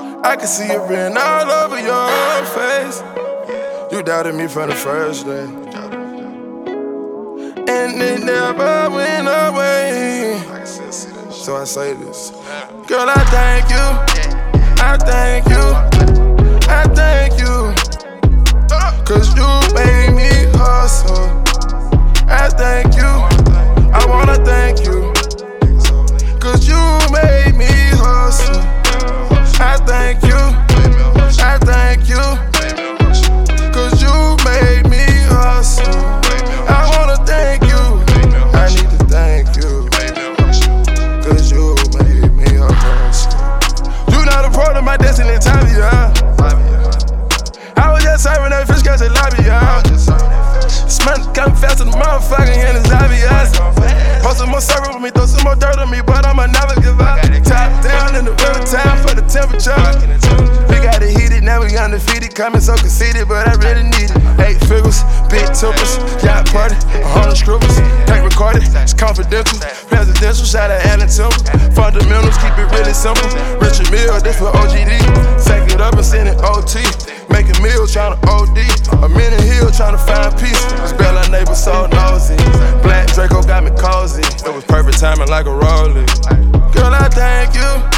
I can see it written all over your face. You doubted me from the first day, and it never went away. So I say this, girl, I thank you, I thank you, I thank you, 'cause you made me hustle. I thank you, I wanna thank you, 'cause you made me hustle. I thank you, I thank you, 'cause you made me hustle. I wanna thank you, I need to thank you, 'cause you made me hustle. You not a part of my destiny, Tavia. I was just serving that fish catch at lobby, Smell coming faster than motherfucking and it's obvious. Post some more syrup with me, throw some more dirt on me, but I'ma never give up. Top down in the river time for the temperature. We got it heated, now we undefeated. Coming so conceited, but I really need it. 8 figures, big tippers, yacht party, 100 scribbles. Can't record it, it's confidential. Presidential, shout out Allen Temple. Fundamentals, keep it really simple. Richard Mill, this for OGD. Take it up and send it OT. Making meals, tryna OD. I'm in the hill, tryna find peace. Spell our neighbor so nosy. Black Draco got me cozy. It was perfect timing like a rollie. Girl, I thank you,